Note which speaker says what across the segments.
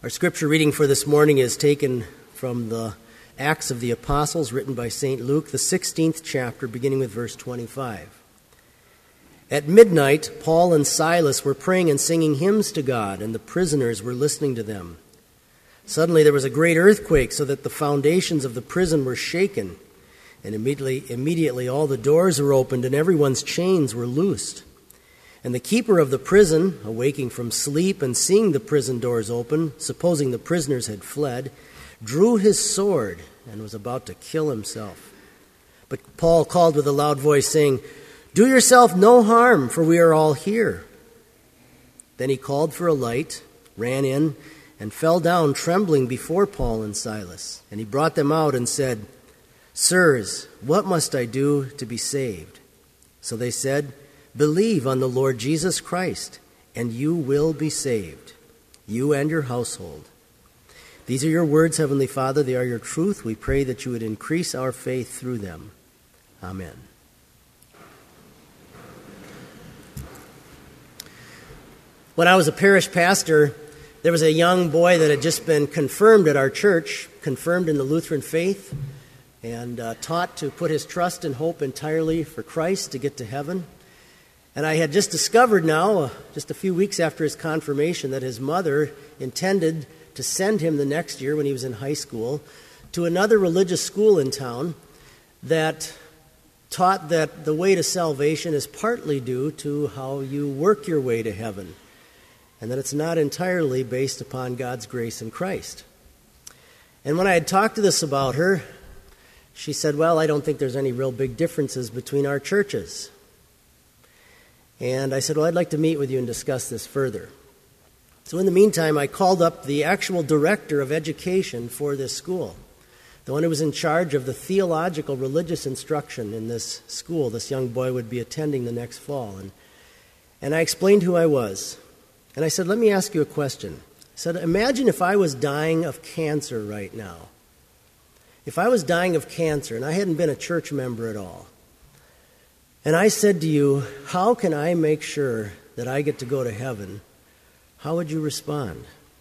Speaker 1: Our scripture reading for this morning is taken from the Acts of the Apostles, written by St. Luke, the 16th chapter, beginning with verse 25. At midnight, Paul and Silas were praying and singing hymns to God, and the prisoners were listening to them. Suddenly there was a great earthquake, so that the foundations of the prison were shaken, and immediately all the doors were opened, and everyone's chains were loosed. And the keeper of the prison, awaking from sleep and seeing the prison doors open, supposing the prisoners had fled, drew his sword and was about to kill himself. But Paul called with a loud voice, saying, "Do yourself no harm, for we are all here." Then he called for a light, ran in, and fell down trembling before Paul and Silas. And he brought them out and said, "Sirs, what must I do to be saved?" So they said, "Believe on the Lord Jesus Christ, and you will be saved, you and your household." These are your words, Heavenly Father. They are your truth. We pray that you would increase our faith through them. Amen. When I was a parish pastor, there was a young boy that had just been confirmed at our church, confirmed in the Lutheran faith, and taught to put his trust and hope entirely for Christ to get to heaven. And I had just discovered now, just a few weeks after his confirmation, that his mother intended to send him the next year when he was in high school to another religious school in town that taught that the way to salvation is partly due to how you work your way to heaven, and that it's not entirely based upon God's grace in Christ. And when I had talked to this about her, she said, "Well, I don't think there's any real big differences between our churches." And I said, "Well, I'd like to meet with you and discuss this further." So in the meantime, I called up the actual director of education for this school, the one who was in charge of the theological religious instruction in this school this young boy would be attending the next fall. And I explained who I was. And I said, "Let me ask you a question." I said, "Imagine if I was dying of cancer right now. If I was dying of cancer and I hadn't been a church member at all, and I said to you, how can I make sure that I get to go to heaven? How would you respond?"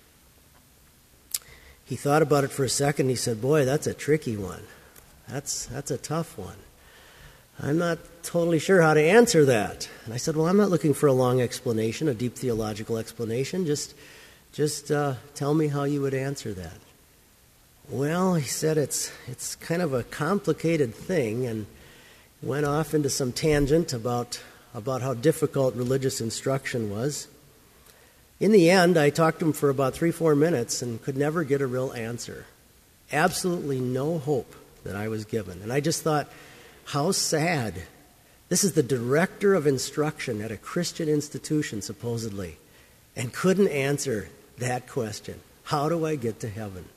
Speaker 1: He thought about it for a second. He said, "Boy, that's a tricky one. That's a tough one. I'm not totally sure how to answer that." And I said, "Well, I'm not looking for a long explanation, a deep theological explanation. Just tell me how you would answer that." "Well," he said, it's kind of a complicated thing," and went off into some tangent about how difficult religious instruction was. In the end, I talked to him for about 3-4 minutes and could never get a real answer. Absolutely no hope that I was given. And I just thought, how sad. This is the director of instruction at a Christian institution, supposedly, and couldn't answer that question. How do I get to heaven?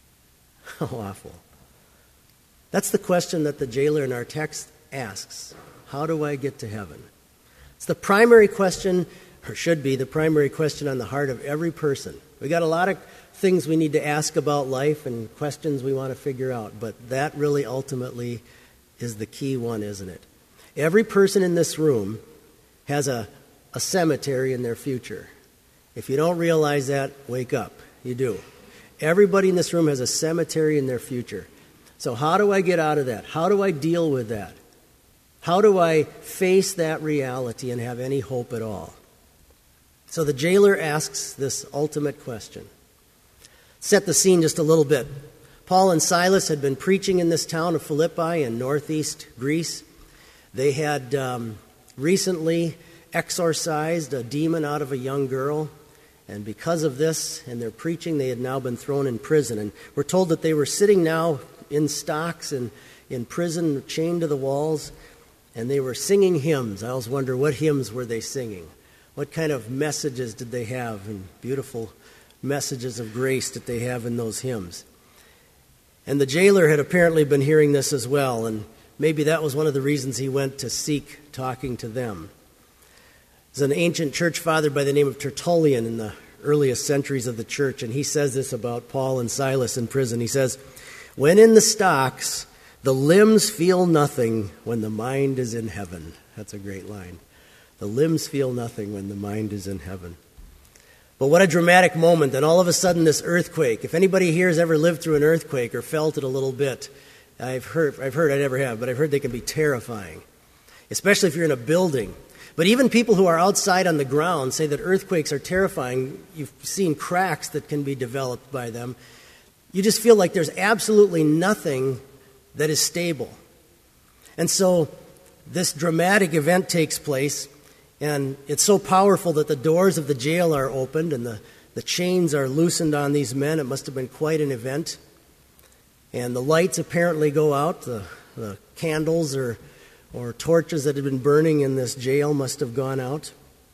Speaker 1: How awful. That's the question that the jailer in our text asks. How do I get to heaven? It's the primary question, or should be the primary question on the heart of every person. We got a lot of things we need to ask about life and questions we want to figure out, but that really ultimately is the key one, isn't it? Every person in this room has a cemetery in their future. If you don't realize that, wake up. You do. Everybody in this room has a cemetery in their future. So how do I get out of that? How do I deal with that? How do I face that reality and have any hope at all? So the jailer asks this ultimate question. Set the scene just a little bit. Paul and Silas had been preaching in this town of Philippi in northeast Greece. They had recently exorcised a demon out of a young girl. And because of this and their preaching, they had now been thrown in prison. And we're told that they were sitting now in stocks and in prison, chained to the walls. And they were singing hymns. I always wonder, what hymns were they singing? What kind of messages did they have? And beautiful messages of grace that they have in those hymns. And the jailer had apparently been hearing this as well. And maybe that was one of the reasons he went to seek talking to them. There's an ancient church father by the name of Tertullian in the earliest centuries of the church. And he says this about Paul and Silas in prison. He says, "When in the stocks, the limbs feel nothing when the mind is in heaven." That's a great line. The limbs feel nothing when the mind is in heaven. But what a dramatic moment. Then all of a sudden this earthquake. If anybody here has ever lived through an earthquake or felt it a little bit, I've heard, I never have, but I've heard they can be terrifying, especially if you're in a building. But even people who are outside on the ground say that earthquakes are terrifying. You've seen cracks that can be developed by them. You just feel like there's absolutely nothing that is stable. And so this dramatic event takes place, and it's so powerful that the doors of the jail are opened and the chains are loosened on these men. It must have been quite an event. And the lights apparently go out. The candles or torches that had been burning in this jail must have gone out.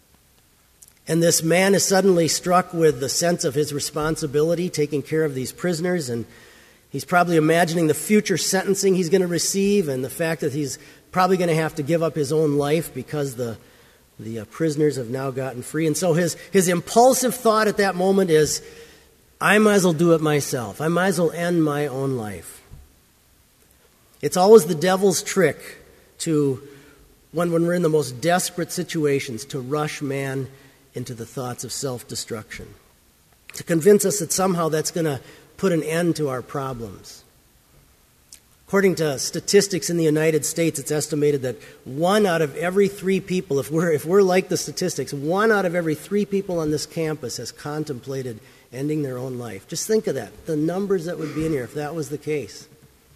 Speaker 1: And this man is suddenly struck with the sense of his responsibility, taking care of these prisoners, and he's probably imagining the future sentencing he's going to receive and the fact that he's probably going to have to give up his own life because the prisoners have now gotten free. And so his impulsive thought at that moment is, I might as well do it myself. I might as well end my own life. It's always the devil's trick to, when we're in the most desperate situations, to rush man into the thoughts of self-destruction, to convince us that somehow that's going to put an end to our problems. According to statistics in the United States, it's estimated that 1 out of every 3 people, if we're like the statistics, 1 out of every 3 people on this campus has contemplated ending their own life. Just think of that, the numbers that would be in here if that was the case.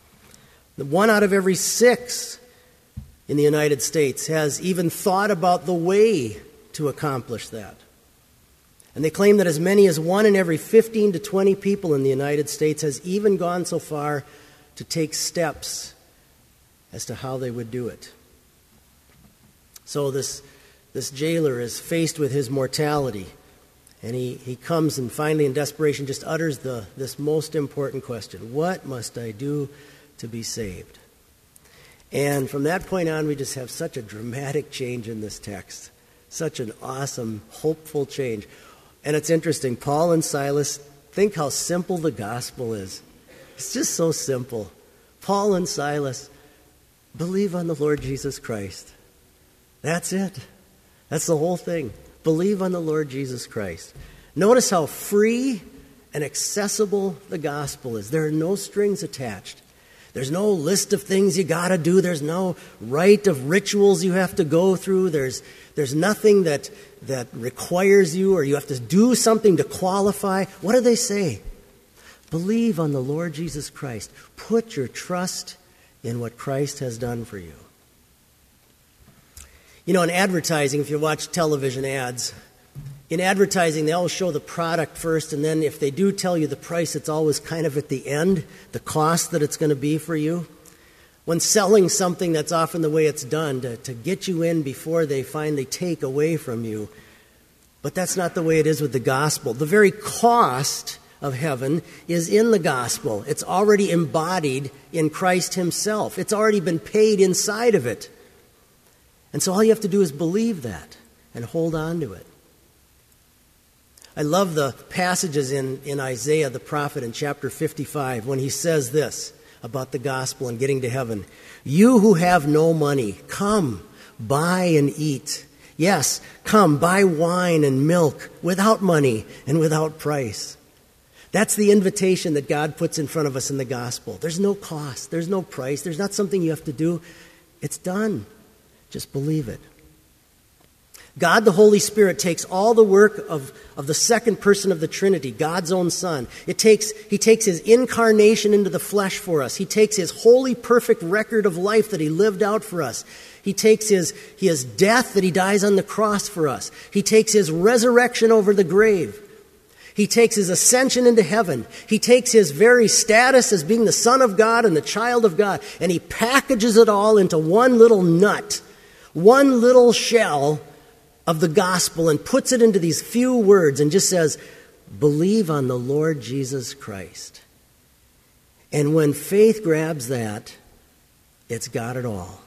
Speaker 1: 1 out of every 6 in the United States has even thought about the way to accomplish that. And they claim that as many as 1 in every 15 to 20 people in the United States has even gone so far to take steps as to how they would do it. So this jailer is faced with his mortality, and he comes and finally in desperation just utters this most important question: what must I do to be saved? And from that point on, we just have such a dramatic change in this text. Such an awesome, hopeful change. And it's interesting, Paul and Silas, think how simple the gospel is. It's just so simple. Paul and Silas, believe on the Lord Jesus Christ. That's it. That's the whole thing. Believe on the Lord Jesus Christ. Notice how free and accessible the gospel is. There are no strings attached. There's no list of things you got to do. There's no rite of rituals you have to go through. There's nothing that requires you or you have to do something to qualify. What do they say? Believe on the Lord Jesus Christ. Put your trust in what Christ has done for you. You know, in advertising, if you watch television ads, in advertising, they always show the product first, and then if they do tell you the price, it's always kind of at the end, the cost that it's going to be for you. When selling something, that's often the way it's done, to get you in before they finally take away from you. But that's not the way it is with the gospel. The very cost of heaven is in the gospel. It's already embodied in Christ himself. It's already been paid inside of it. And so all you have to do is believe that and hold on to it. I love the passages in Isaiah the prophet in chapter 55 when he says this about the gospel and getting to heaven. You who have no money, come, buy and eat. Yes, come, buy wine and milk without money and without price. That's the invitation that God puts in front of us in the gospel. There's no cost. There's no price. There's not something you have to do. It's done. Just believe it. God, the Holy Spirit, takes all the work of the second person of the Trinity, God's own Son. He takes his incarnation into the flesh for us. He takes his holy, perfect record of life that he lived out for us. He takes his death that he dies on the cross for us. He takes his resurrection over the grave. He takes his ascension into heaven. He takes his very status as being the Son of God and the child of God, and he packages it all into one little nut, one little shell of the gospel, and puts it into these few words and just says, believe on the Lord Jesus Christ. And when faith grabs that, it's got it all.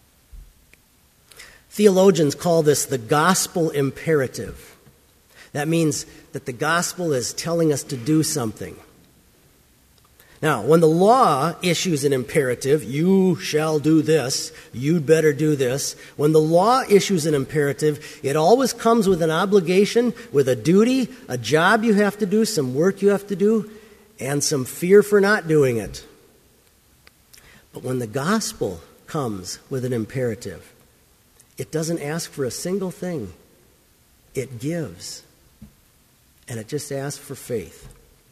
Speaker 1: Theologians call this the gospel imperative. That means that the gospel is telling us to do something. Now, when the law issues an imperative, you shall do this, you'd better do this. When the law issues an imperative, it always comes with an obligation, with a duty, a job you have to do, some work you have to do, and some fear for not doing it. But when the gospel comes with an imperative, it doesn't ask for a single thing. It gives. And it just asks for faith.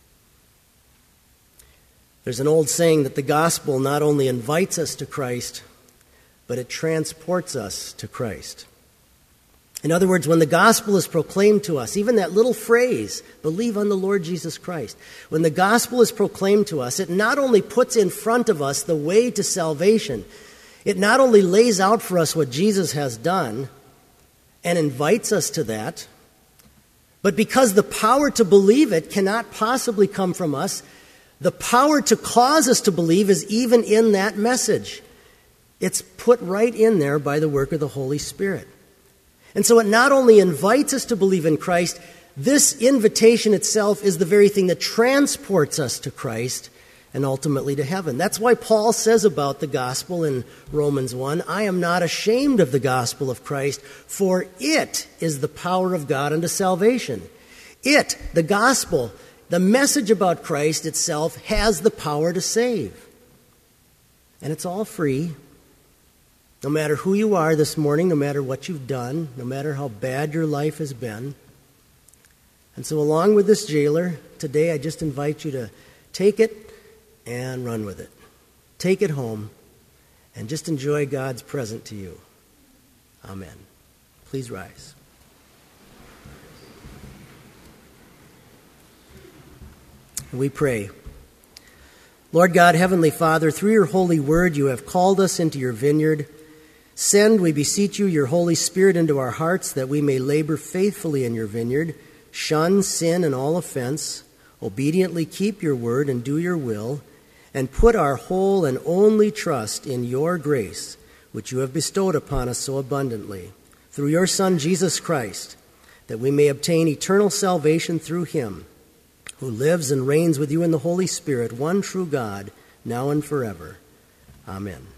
Speaker 1: There's an old saying that the gospel not only invites us to Christ, but it transports us to Christ. In other words, when the gospel is proclaimed to us, even that little phrase, believe on the Lord Jesus Christ, when the gospel is proclaimed to us, it not only puts in front of us the way to salvation, it not only lays out for us what Jesus has done and invites us to that, but because the power to believe it cannot possibly come from us, the power to cause us to believe is even in that message. It's put right in there by the work of the Holy Spirit. And so it not only invites us to believe in Christ, this invitation itself is the very thing that transports us to Christ and ultimately to heaven. That's why Paul says about the gospel in Romans 1, I am not ashamed of the gospel of Christ, for it is the power of God unto salvation. It, the gospel, the message about Christ itself, has the power to save. And it's all free. No matter who you are this morning, no matter what you've done, no matter how bad your life has been. And so along with this jailer, today I just invite you to take it and run with it. Take it home and just enjoy God's present to you. Amen. Please rise. We pray. Lord God, Heavenly Father, through your holy word you have called us into your vineyard. Send, we beseech you, your Holy Spirit into our hearts that we may labor faithfully in your vineyard, shun sin and all offense, obediently keep your word and do your will, and put our whole and only trust in your grace, which you have bestowed upon us so abundantly, through your Son, Jesus Christ, that we may obtain eternal salvation through him, who lives and reigns with you in the Holy Spirit, one true God, now and forever. Amen.